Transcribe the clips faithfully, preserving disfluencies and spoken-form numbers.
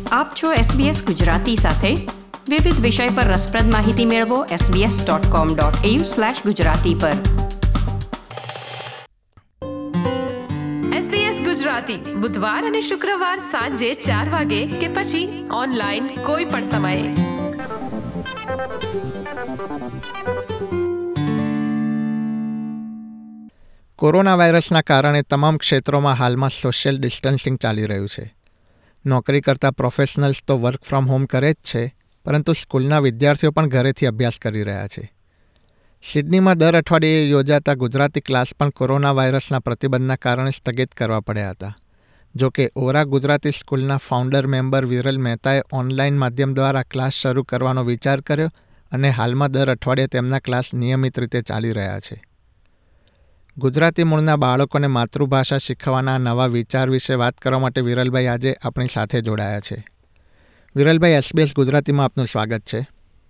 આપ છો એસબીએસ ગુજરાતી સાથે. વિવિધ વિષય પર રસપ્રદ માહિતી મેળવો SBS dot com dot AU slash Gujarati પર. એસબીએસ ગુજરાતી બુધવાર અને શુક્રવાર સાંજે ચાર વાગે કે પછી ઓનલાઈન કોઈ પણ સમયે. કોરોના વાયરસના કારણે તમામ ક્ષેત્રોમાં હાલમાં સોશિયલ ડિસ્ટન્સિંગ ચાલી રહ્યું છે. નોકરી કરતા પ્રોફેશનલ્સ તો વર્ક ફ્રોમ હોમ કરે જ છે, પરંતુ સ્કૂલના વિદ્યાર્થીઓ પણ ઘરેથી અભ્યાસ કરી રહ્યા છે. સિડનીમાં દર અઠવાડિયે યોજાતા ગુજરાતી ક્લાસ પણ કોરોના વાયરસના પ્રતિબંધના કારણે સ્થગિત કરવા પડ્યા હતા. જો કે ઓરા ગુજરાતી સ્કૂલના ફાઉન્ડર મેમ્બર વિરલ મહેતાએ ઓનલાઈન માધ્યમ દ્વારા ક્લાસ શરૂ કરવાનો વિચાર કર્યો અને હાલમાં દર અઠવાડિયે તેમના ક્લાસ નિયમિત રીતે ચાલી રહ્યા છે. ગુજરાતી મૂળના બાળકોને માતૃભાષા શીખવાના નવા વિચાર વિશે વાત કરવા માટે વિરલભાઈ આજે આપણી સાથે જોડાયા છે. વિરલભાઈ, એસબીએસ ગુજરાતીમાં આપનું સ્વાગત છે.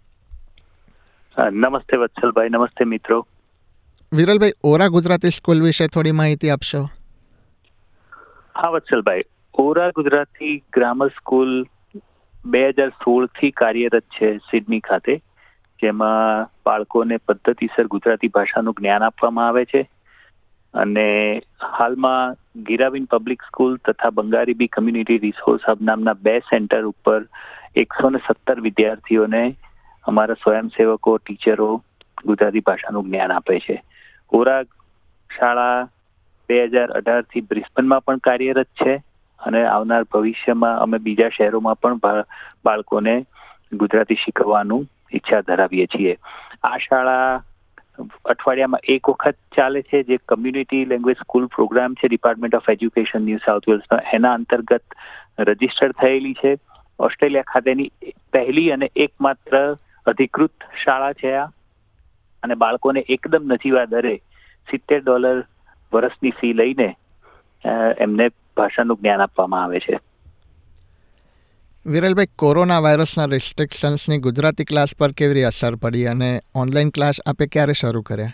નમસ્તે વત્સલભાઈ. નમસ્તે મિત્રો. વિરલભાઈ, ઓરા ગુજરાતી સ્કૂલ વિશે થોડી માહિતી આપશો? હા વત્સલભાઈ, ઓરા ગુજરાતી ગ્રામર સ્કૂલ બે હજાર સોળ થી કાર્યરત છે સિડની ખાતે, જેમાં બાળકોને પદ્ધતિસર ગુજરાતી ભાષાનું જ્ઞાન આપવામાં આવે છે. અને હાલમાં ગીરાબેન પબ્લિક સ્કૂલ તથા Bungarribee community resource hub નામના બે સેન્ટર ઉપર એકસો ને સત્તર વિદ્યાર્થીઓને અમારા સ્વયંસેવકો, ટીચરો ગુજરાતી ભાષાનું જ્ઞાન આપે છે. ઓરા શાળા બે હજાર અઢાર થી બ્રિસ્બનમાં પણ કાર્યરત છે અને આવનાર ભવિષ્યમાં અમે બીજા શહેરોમાં પણ બાળકોને ગુજરાતી શીખવવાનું ઈચ્છા ધરાવીએ છીએ. આ શાળા અઠવાડિયામાં એક વખત ચાલે છે, જે કમ્યુનિટી લેંગ્વેજ સ્કૂલ પ્રોગ્રામ છે department of education new south વેલ્સનો, એના અંતર્ગત રજીસ્ટર થયેલી છે. ઓસ્ટ્રેલિયા ખાતેની પહેલી અને એકમાત્ર અધિકૃત શાળા છે આ, અને બાળકોને એકદમ નજીવા દરે સિત્તેર ડોલર વર્ષની ફી લઈને એમને ભાષાનું જ્ઞાન આપવામાં આવે છે. વિરલભાઈ, કોરોના વાયરસના રિસ્ટ્રિક્શન્સની ગુજરાતી ક્લાસ પર કેવી અસર પડી અને ઓનલાઈન ક્લાસ આપે ક્યારે શરૂ કર્યા?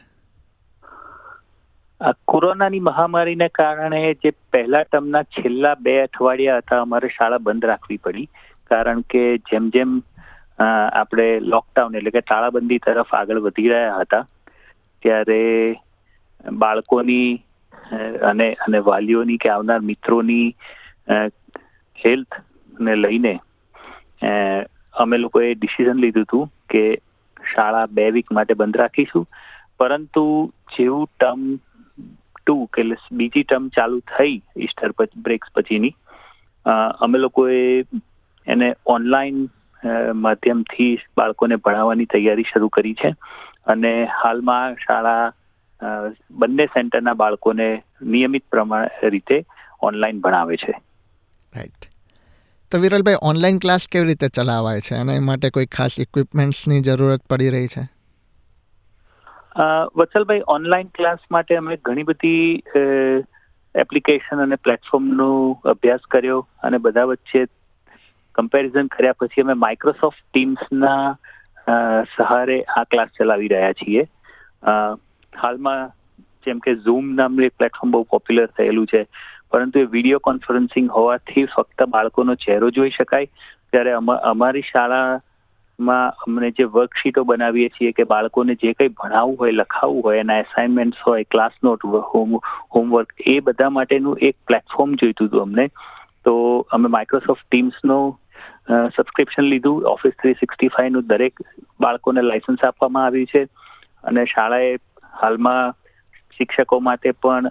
આ કોરોનાની મહામારીને કારણે જે પહેલા ટર્મના છેલ્લા બે અઠવાડિયા હતા, અમારે શાળા બંધ રાખવી પડી. કારણ કે જેમ જેમ આપણે લોકડાઉન એટલે કે તાળાબંધી તરફ આગળ વધી રહ્યા હતા, ત્યારે બાળકોની અને અને વાલીઓની કે આવનાર મિત્રોની હેલ્થ ને લઈને અમે લોકોએ ડિસિઝન લીધું હતું કે શાળા બે વીક માટે બંધ રાખીશું. પરંતુ જેવું ટર્મ ટુ કે બીજી ટર્મ ચાલુ થઈ ઈસ્ટર બ્રેક્સ પછીની, અમે લોકોએ એને ઓનલાઈન માધ્યમથી બાળકોને ભણાવવાની તૈયારી શરૂ કરી છે. અને હાલમાં શાળા બંને સેન્ટરના બાળકોને નિયમિત પ્રમાણે રીતે ઓનલાઈન ભણાવે છે. રાઈટ. તો વિરલભાઈ, ઓનલાઈન ક્લાસ કેવી રીતે ચલાવાય છે અને એ માટે કોઈ ખાસ ઇક્વિપમેન્ટ્સની જરૂરત પડી રહી છે? વત્સલભાઈ, ઓનલાઈન ક્લાસ માટે અમે ઘણી બધી એપ્લિકેશન અને પ્લેટફોર્મનો અભ્યાસ કર્યો અને બધા વચ્ચે કમ્પેરિઝન કર્યા પછી અમે માઇક્રોસોફ્ટ ટીમ્સના સહારે આ ક્લાસ ચલાવી રહ્યા છીએ. હાલમાં જેમ કે ઝૂમ નામનું એક પ્લેટફોર્મ બહુ પોપ્યુલર થયેલું છે, પરંતુ એ વિડીયો કોન્ફરન્સિંગ હોવાથી ફક્ત બાળકોનો ચહેરો જોઈ શકાય. ત્યારે અમારી શાળામાં અમને જે વર્કશીટો બનાવીએ છીએ કે બાળકોને જે કંઈ ભણાવવું હોય, લખાવવું હોય, એના એસાઇનમેન્ટ્સ હોય, ક્લાસ નોટ, હોમ હોમવર્ક, એ બધા માટેનું એક પ્લેટફોર્મ જોઈતું હતું અમને. તો અમે માઇક્રોસોફ્ટ ટીમ્સનો સબસ્ક્રિપ્શન લીધું. ઓફિસ થ્રી સિક્સટી ફાઈવનું દરેક બાળકોને લાયસન્સ આપવામાં આવ્યું છે. અને શાળાએ હાલમાં શિક્ષકો માટે પણ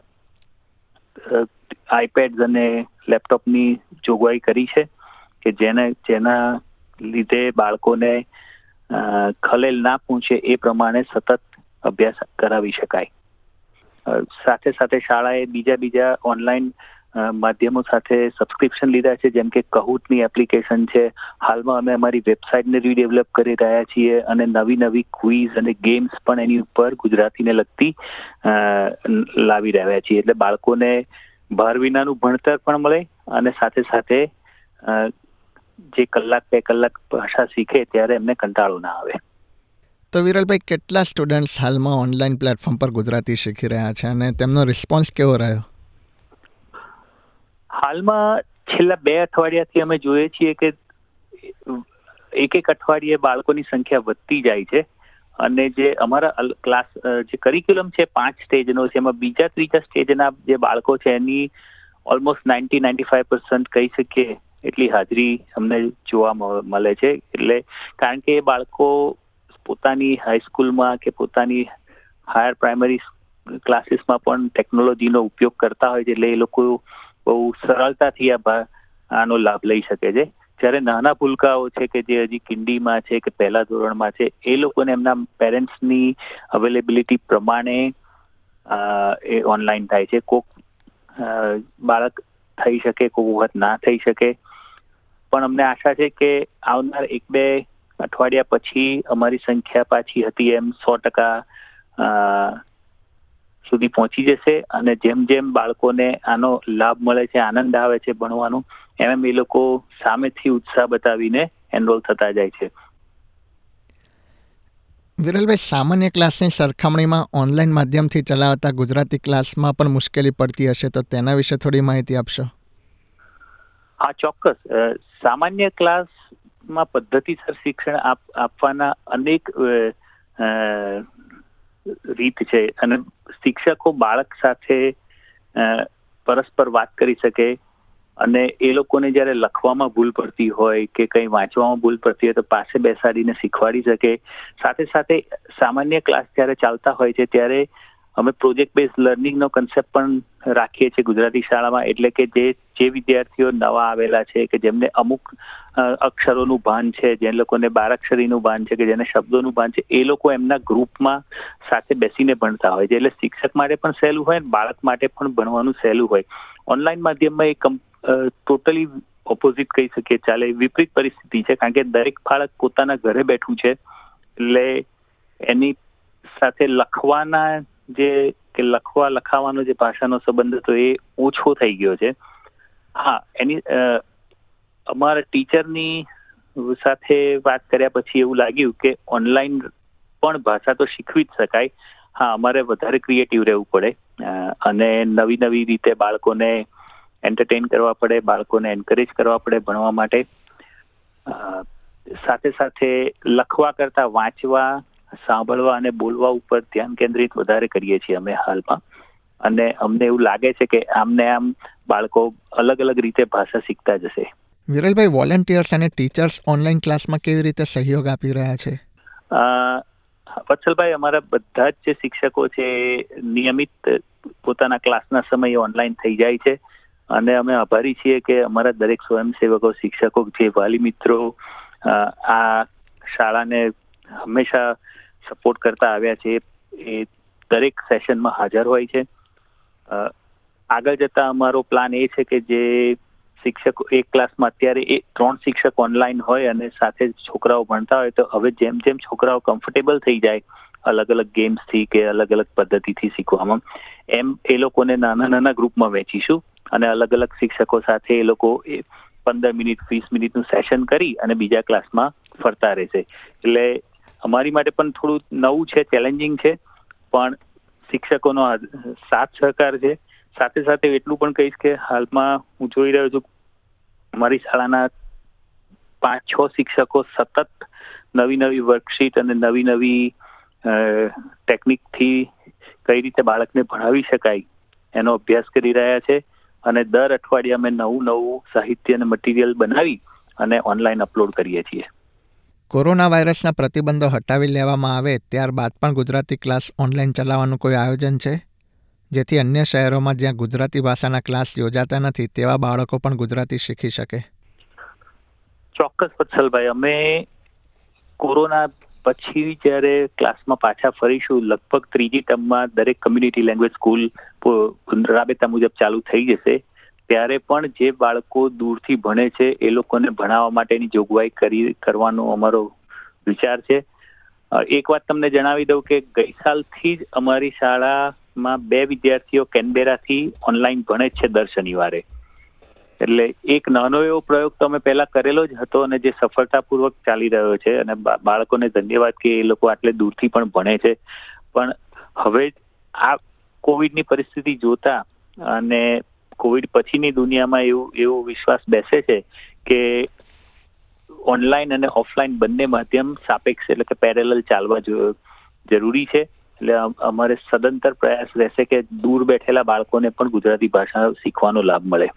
આઈપેડ અને લેપટોપની જોગવાઈ કરી છે કે જેને જેના લીધે બાળકોને ખલેલ ના પહોંચે એ પ્રમાણે સતત અભ્યાસ કરાવી શકાય. સાથે સાથે શાળાએ બીજા બીજા ઓનલાઈન માધ્યમો સાથે સબસ્ક્રિપ્શન લીધા છે, જેમ કે કહૂટની એપ્લિકેશન છે. હાલમાં અમે અમારી વેબસાઇટને રીડેવલપ કરી રહ્યા છીએ અને નવી નવી ક્વિઝ અને ગેમ્સ પણ એની ઉપર ગુજરાતીને લગતી લાવી રહ્યા છીએ. એટલે બાળકોને ભાર વિનાનું ભણતર પણ મળે અને સાથે સાથે જે કલાક બે કલાક ભાષા શીખે ત્યારે એમને કંટાળો ના આવે. તો વિરલભાઈ, કેટલા સ્ટુડન્ટ્સ હાલમાં ઓનલાઈન પ્લેટફોર્મ પર ગુજરાતી શીખી રહ્યા છે અને તેમનો રિસ્પોન્સ કેવો રહ્યો? હાલમાં છેલ્લા બે અઠવાડિયાથી અમે જોઈએ છીએ કે એક એક અઠવાડિયે બાળકોની સંખ્યા વધતી જાય છે અને જે અમારા ક્લાસ જે કરિક્યુલમ છે પાંચ સ્ટેજનો છે, એમાં બીજા ત્રીજા સ્ટેજના જે બાળકો છે એની almost ninety ninety five percent કહી શકીએ એટલી હાજરી અમને જોવા મળે છે. એટલે કારણ કે એ બાળકો પોતાની હાઈસ્કૂલમાં કે પોતાની હાયર પ્રાઇમરી ક્લાસીસમાં પણ ટેકનોલોજીનો ઉપયોગ કરતા હોય છે, એટલે એ લોકો બહુ સરળતાથી આ આનો લાભ લઈ શકે છે. જ્યારે નાના ભૂલકાઓ છે કે જે હજી કિંડીમાં છે કે પહેલા ધોરણમાં છે, એ લોકોને એમના પેરેન્ટ્સની અવેલેબિલિટી પ્રમાણે એ ઓનલાઈન થાય છે. કોક બાળક થઈ શકે, કોક વખત ના થઈ શકે, પણ અમને આશા છે કે આવનાર એક બે અઠવાડિયા પછી અમારી સંખ્યા પાછી હતી એમ સો ટકા સુધી પહોંચી જશે અને જેમ જેમ બાળકોને આનો લાભ મળે છે, આનંદ આવે છે ભણવાનો, એમ એ લોકો સામેથી ઉત્સાહ બતાવીને એનરોલ થતા જાય છે. વિરલભાઈ, સામાન્ય ક્લાસની સરખામણીમાં ઓનલાઈન માધ્યમથી ચલાવતા ગુજરાતી ક્લાસમાં પણ મુશ્કેલી પડતી હશે, તો તેના વિશે થોડી માહિતી આપશો. હા, ચોક્કસ. સામાન્ય ક્લાસમાં પદ્ધતિસર શિક્ષણ આપવાના અનેક રીત છે અને શિક્ષકો બાળક સાથે પરસ્પર વાત કરી શકે અને એ લોકોને જ્યારે લખવામાં ભૂલ પડતી હોય કે કંઈ વાંચવામાં ભૂલ પડતી હોય તો પાસે બેસાડીને શીખવાડી શકે. સાથે સાથે સામાન્ય ક્લાસ જ્યારે ચાલતા હોય છે ત્યારે અમે પ્રોજેક્ટ બેઝ લર્નિંગનો કન્સેપ્ટ પણ રાખીએ છીએ ગુજરાતી શાળામાં. એટલે કે જે જે વિદ્યાર્થીઓ નવા આવેલા છે કે જેમને અમુક અક્ષરોનું ભાન છે, જે લોકોને બારાક્ષરીનું ભાન છે કે જેને શબ્દોનું ભાન છે, એ લોકો એમના ગ્રુપમાં સાથે બેસીને ભણતા હોય છે. એટલે શિક્ષક માટે પણ સહેલું હોય, બાળક માટે પણ ભણવાનું સહેલું હોય. ઓનલાઈન માધ્યમમાં એ ટોટલી ઓપોઝિટ કહી શકીએ, ચાલે વિપરીત પરિસ્થિતિ છે, કારણ કે દરેક બાળક પોતાના ઘરે બેઠું છે, એટલે એની સાથે લખવાના જે કે લખવા લખાવાનો જે ભાષાનો સંબંધ હતો એ ઓછો થઈ ગયો છે. હા, એની અમારા ટીચરની સાથે વાત કર્યા પછી એવું લાગ્યું કે ઓનલાઈન પણ ભાષા તો શીખવી જ શકાય. હા, અમારે વધારે ક્રિએટિવ રહેવું પડે અને નવી નવી રીતે બાળકોને એન્ટરટેન કરવા પડે, બાળકોને એન્કરેજ કરવા પડે ભણવા માટે. સાથે સાથે લખવા કરતાં વાંચવા, સાંભળવા અને બોલવા ઉપર ધ્યાન કેન્દ્રિત વધારે કરીએ છીએ અમે હાલમાં. અને અમને એવું લાગે છે કે આમને આમ બાળકો અલગ અલગ રીતે ભાષા શીખતા જશે. વિરલભાઈ, વોલેન્ટિયર્સ અને ટીચર્સ ઓનલાઈન ક્લાસમાં કેવી રીતે સહયોગ આપી રહ્યા છે? વત્સલભાઈ, અમારા બધા જ જે શિક્ષકો છે નિયમિત પોતાના ક્લાસના સમયે ઓનલાઈન થઈ જાય છે અને અમે આભારી છીએ કે અમારા દરેક સ્વયંસેવકો, શિક્ષકો, જે વાલી મિત્રો આ શાળાને હંમેશા સપોર્ટ કરતા આવ્યા છે, એ દરેક સેશનમાં હાજર હોય છે. આગળ જતા અમારો પ્લાન એ છે કે જે શિક્ષકો એક ક્લાસમાં અત્યારે એ ત્રણ શિક્ષક ઓનલાઈન હોય અને સાથે છોકરાઓ ભણતા હોય, તો હવે જેમ જેમ છોકરાઓ કમ્ફર્ટેબલ થઈ જાય અલગ અલગ ગેમ્સથી કે અલગ અલગ પદ્ધતિથી શીખવામાં, એમ એ લોકોને નાના નાના ગ્રુપમાં વહેંચીશું અને અલગ અલગ શિક્ષકો સાથે એ લોકો પંદર મિનિટ વીસ મિનિટનું સેશન કરી અને બીજા ક્લાસમાં ફરતા રહેશે. એટલે અમારી માટે પણ થોડું નવું છે, ચેલેન્જિંગ છે, પણ શિક્ષકોનો સાથ સહકાર છે. સાથે સાથે એટલું પણ કહીશ કે હાલમાં હું જોઈ રહ્યો છું અમારી શાળાના પાંચ છ શિક્ષકો સતત નવી નવી વર્કશીટ અને નવી નવી ટેકનિકથી કઈ રીતે બાળકને ભણાવી શકાય એનો અભ્યાસ કરી રહ્યા છે અને દર અઠવાડિયે અમે નવું નવું સાહિત્ય અને મટીરિયલ બનાવી અને ઓનલાઈન અપલોડ કરીએ છીએ. કોરોના વાયરસના પ્રતિબંધો હટાવી લેવામાં આવે ત્યારબાદ પણ ગુજરાતી ક્લાસ ઓનલાઈન ચલાવવાનું કોઈ આયોજન છે, જેથી અન્ય શહેરોમાં જ્યાં ગુજરાતી ભાષાના ક્લાસ યોજાતા નથી તેવા બાળકો પણ ગુજરાતી શીખી શકે? ચોક્કસ વત્સલભાઈ, અમે કોરોના પછી જ્યારે ક્લાસમાં પાછા ફરીશું, લગભગ ત્રીજી ટર્મમાં દરેક કમ્યુનિટી લેંગ્વેજ સ્કૂલ રાબેતા મુજબ ચાલુ થઈ જશે, ત્યારે પણ જે બાળકો દૂરથી ભણે છે એ લોકોને ભણાવવા માટેની જોગવાઈ કરી કરવાનો અમારો વિચાર છે. એક વાત તમને જણાવી દઉં કે ગઈ સાલથી જ અમારી શાળામાં બે વિદ્યાર્થીઓ કેનબેરાથી ઓનલાઈન ભણે છે દર શનિવારે. એટલે એક નાનો એવો પ્રયોગ તો અમે પહેલા કરેલો જ હતો અને જે સફળતાપૂર્વક ચાલી રહ્યો છે અને બાળકોને ધન્યવાદ કે એ લોકો આટલે દૂરથી પણ ભણે છે. પણ હવે આ કોવિડની પરિસ્થિતિ જોતા અને કોવિડ પછીની દુનિયામાં એવું એવો વિશ્વાસ બેસે છે કે ઓનલાઈન અને ઓફલાઈન બંને માધ્યમ સાપેક્ષ એટલે કે પેરેલલ ચાલવા જરૂરી છે. એટલે અમારે સદંતર પ્રયાસ રહેશે કે દૂર બેઠેલા બાળકોને પણ ગુજરાતી ભાષા શીખવાનો લાભ મળે.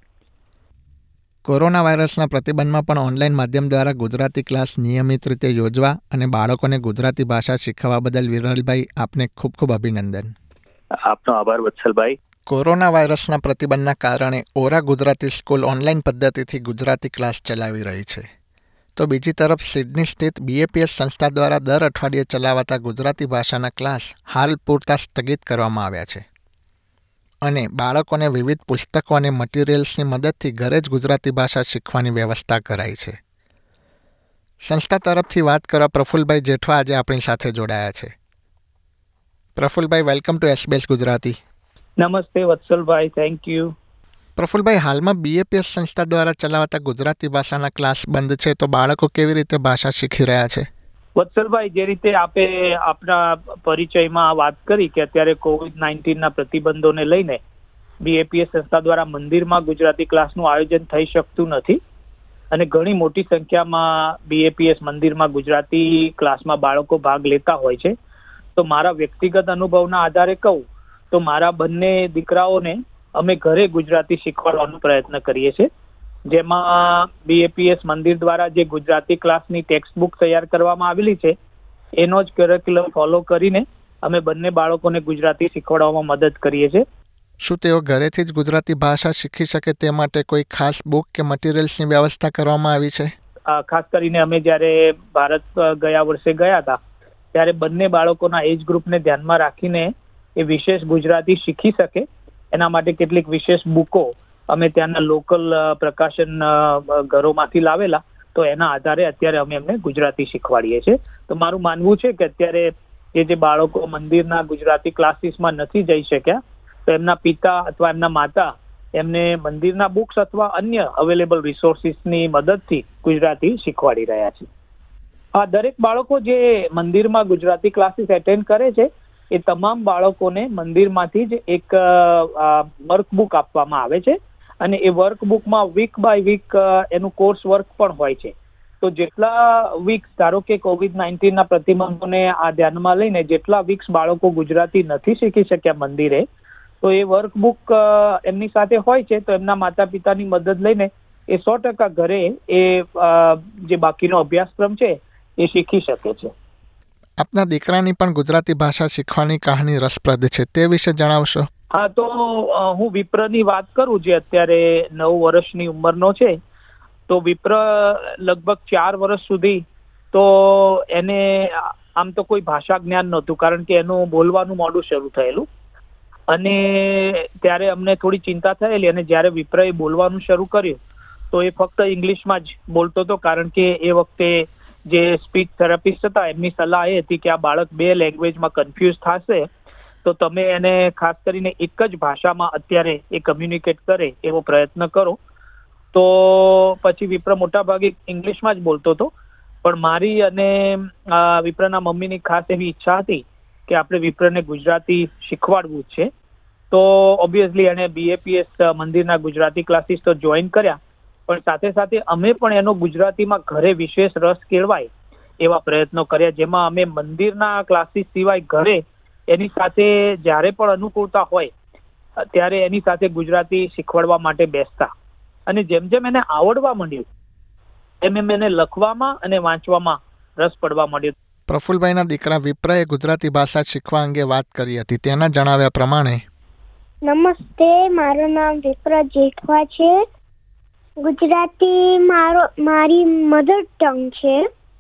કોરોના વાયરસના પ્રતિબંધમાં પણ ઓનલાઈન માધ્યમ દ્વારા ગુજરાતી ક્લાસ નિયમિત રીતે યોજવા અને બાળકોને ગુજરાતી ભાષા શીખવવા બદલ વિરલભાઈ આપને ખૂબ ખૂબ અભિનંદન. આપનો આભાર વત્સલભાઈ. કોરોના વાયરસના પ્રતિબંધના કારણે ઓરા ગુજરાતી સ્કૂલ ઓનલાઈન પદ્ધતિથી ગુજરાતી ક્લાસ ચલાવી રહી છે. તો બીજી તરફ સિડની સ્થિત બીએપીએસ સંસ્થા દ્વારા દર અઠવાડિયે ચલાવાતા ગુજરાતી ભાષાના ક્લાસ હાલ પૂરતા સ્થગિત કરવામાં આવ્યા છે અને બાળકોને વિવિધ પુસ્તકો અને મટીરિયલ્સની મદદથી ઘરે જ ગુજરાતી ભાષા શીખવાની વ્યવસ્થા કરાઈ છે. સંસ્થા તરફથી વાત કરવા પ્રફુલભાઈ જેઠવા આજે આપણી સાથે જોડાયા છે. Prafulbhai, welcome to SBS Gujarati. નમસ્તે વત્સલભાઈ, થેન્ક યુ. પ્રફુલભાઈ, હાલમાં બીએપીએસ સંસ્થા દ્વારા ચલાવાતા ગુજરાતી ભાષાના ક્લાસ બંધ છે, તો બાળકો કેવી રીતે ભાષા શીખી રહ્યા છે? વત્સલભાઈ, જે રીતે આપે આપના પરિચયમાં વાત કરી કે અત્યારે કોવિડ નાઇન્ટીનના પ્રતિબંધોને લઈને બીએપીએસ સંસ્થા દ્વારા મંદિરમાં ગુજરાતી ક્લાસનું આયોજન થઈ શકતું નથી અને ઘણી મોટી સંખ્યામાં બીએપીએસ મંદિરમાં ગુજરાતી ક્લાસમાં બાળકો ભાગ લેતા હોય છે. તો મારા વ્યક્તિગત અનુભવના આધારે કહું તો મારા બંને દીકરાઓને અમે ઘરે ગુજરાતી શીખવાડવાનો પ્રયત્ન કરીએ છીએ, જેમાં બીએપીએસ મંદિર દ્વારા જે ગુજરાતી ક્લાસની ટેક્સ્ટ બુક તૈયાર કરવામાં આવેલી છે એનો જ કરિક્યુલમ ફોલો કરીને અમે બંને બાળકોને ગુજરાતી શીખવાડવામાં મદદ કરીએ છીએ. શું તેઓ ઘરેથી જ ગુજરાતી ભાષા શીખી શકે તે માટે કોઈ ખાસ બુક કે મટીરિયલ્સની વ્યવસ્થા કરવામાં આવી છે? ખાસ કરીને અમે જ્યારે ભારત ગયા વર્ષે ગયા હતા ત્યારે બંને બાળકોના એજ ગ્રુપને ધ્યાનમાં રાખીને એ વિશેષ ગુજરાતી શીખી શકે એના માટે કેટલીક વિશેષ બુકો અમે ત્યાંના લોકલ પ્રકાશન ઘરોમાંથી લાવેલા, તો એના આધારે અત્યારે અમે એમને ગુજરાતી શીખવાડીએ છીએ. તો મારું માનવું છે કે અત્યારે એ જે બાળકો મંદિરના ગુજરાતી ક્લાસીસમાં નથી જઈ શક્યા તો એમના પિતા અથવા એમના માતા એમને મંદિરના બુક્સ અથવા અન્ય અવેલેબલ રિસોર્સિસની મદદથી ગુજરાતી શીખવાડી રહ્યા છે. આ દરેક બાળકો જે મંદિરમાં ગુજરાતી ક્લાસીસ એટેન્ડ કરે છે એ તમામ બાળકોને મંદિરમાંથી જ એક વર્કબુક આપવામાં આવે છે અને એ વર્કબુકમાં વીક બાય વીક એનું કોર્સ વર્ક પણ હોય છે. તો જેટલા વીક્સ, ધારો કે કોવિડ નાઇન્ટીનના પ્રતિબંધોને આ ધ્યાનમાં લઈને જેટલા વીક્સ બાળકો ગુજરાતી નથી શીખી શક્યા મંદિરે, તો એ વર્કબુક એમની સાથે હોય છે. તો એમના માતા પિતાની મદદ લઈને એ સો ટકા ઘરે એ જે બાકીનો અભ્યાસક્રમ છે એ શીખી શકે છે. આપના દીકરાની પણ ગુજરાતી ભાષા શીખવાની કહાની રસપ્રદ છે, તે વિશે જણાવશો? હા, તો હું વિપ્રની વાત કરું જે અત્યારે નવ વર્ષની ઉંમરનો છે. તો વિપ્ર લગભગ ચાર વર્ષ સુધી તો એને આમ તો કોઈ ભાષા જ્ઞાન નહોતું, કારણ કે એનું બોલવાનું મોડું શરૂ થયેલું અને ત્યારે અમને થોડી ચિંતા થયેલી અને જ્યારે વિપ્રએ બોલવાનું શરૂ કર્યું તો એ ફક્ત ઇંગ્લિશમાં જ બોલતો હતો, કારણ કે એ વખતે જે સ્પીચ થેરાપિસ્ટ હતા એમની સલાહ એ હતી કે આ બાળક બે લેંગ્વેજમાં કન્ફ્યુઝ થશે તો તમે એને ખાસ કરીને એક જ ભાષામાં અત્યારે એ કમ્યુનિકેટ કરે એવો પ્રયત્ન કરો. તો પછી વિપ્ર મોટા ભાગે ઇંગ્લિશમાં જ બોલતો હતો, પણ મારી અને વિપ્રના મમ્મીની ખાસ એવી ઈચ્છા હતી કે આપણે વિપ્રને ગુજરાતી શીખવાડવું જ છે. તો ઓબ્વિયસલી એણે બીએપીએસ મંદિરના ગુજરાતી ક્લાસીસ તો જોઈન કર્યા, પણ સાથે સાથે અમે પણ એનો ગુજરાતીમાં ઘરે વિશેષ રસ કેળવાય એવા પ્રયત્નો કર્યા, જેમાં અમે મંદિરના ક્લાસીસ સિવાય ઘરે એની સાથે જ્યારે પણ અનુકૂળતા હોય ત્યારે એની સાથે ગુજરાતી શીખવાડવા માટે બેસતા અને જેમ જેમ એને આવડવા માંડ્યું એમ એમ એને લખવામાં અને વાંચવામાં રસ પડવા માંડ્યો. પ્રફુલભાઈના દીકરા વિપ્રએ ગુજરાતી ભાષા શીખવા અંગે વાત કરી હતી, તેના જણાવ્યા પ્રમાણે. નમસ્તે, મારું નામ વિપ્ર જેઠવા છે. ગુજરાતી મારો મારી મધર ટંગ છે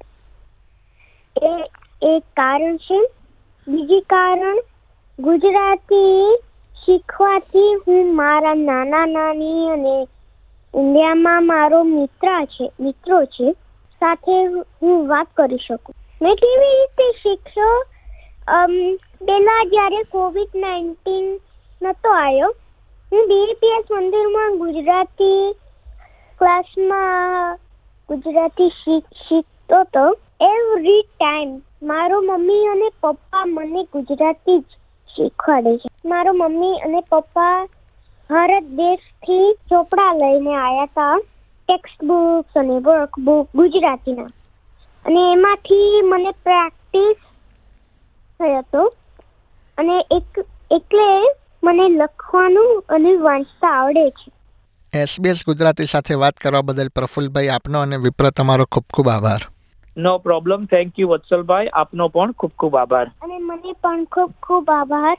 એ એક કારણ છે. બીજી કારણ, ગુજરાતી શીખવાથી હું મારા નાના નાની અને ઇન્ડિયામાં મારો મિત્ર છે મિત્રો છે સાથે હું વાત કરી શકું. મેં કેવી રીતે શીખશો? પહેલાં જ્યારે કોવિડ નાઇન્ટીન નહોતો આવ્યો, હું બીએપીએસ મંદિરમાં ગુજરાતી ક્લાસમાં ગુજરાતી શીખ શીખતો હતો. એવરી ટાઈમ મારો મમ્મી અને પપ્પા મને ગુજરાતી જ શીખવાડે છે. મારો મમ્મી અને પપ્પા ભારત દેશથી ચોપડા લઈને આવ્યા હતા ટેક્સ્ટ બુક્સ અને વર્કબુક ગુજરાતીના, અને એમાંથી મને પ્રેક્ટિસ થયો હતો, અને એક એટલે મને લખવાનું અને વાંચતા આવડે છે. એસબીએસ ગુજરાતી સાથે વાત કરવા બદલ પ્રફુલ્લભાઈ આપનો અને વિપ્ર તમારો ખૂબ ખૂબ આભાર. No problem. Thank you Vatsalbhai, આપનો પણ ખૂબ ખૂબ આભાર. અને મને પણ ખૂબ ખૂબ આભાર.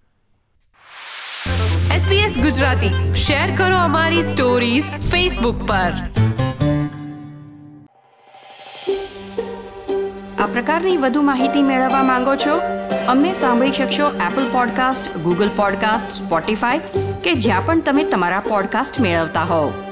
એસબીએસ ગુજરાતી શેર કરો અમારી સ્ટોરીઝ ફેસબુક પર. આ પ્રકારની વધુ માહિતી મેળવવા માંગો છો? અમને સાંભળી શકશો Apple podcast, Google podcast, Spotify કે જ્યાં પણ તમે તમારા પોડકાસ્ટ મેળવતા હોવ.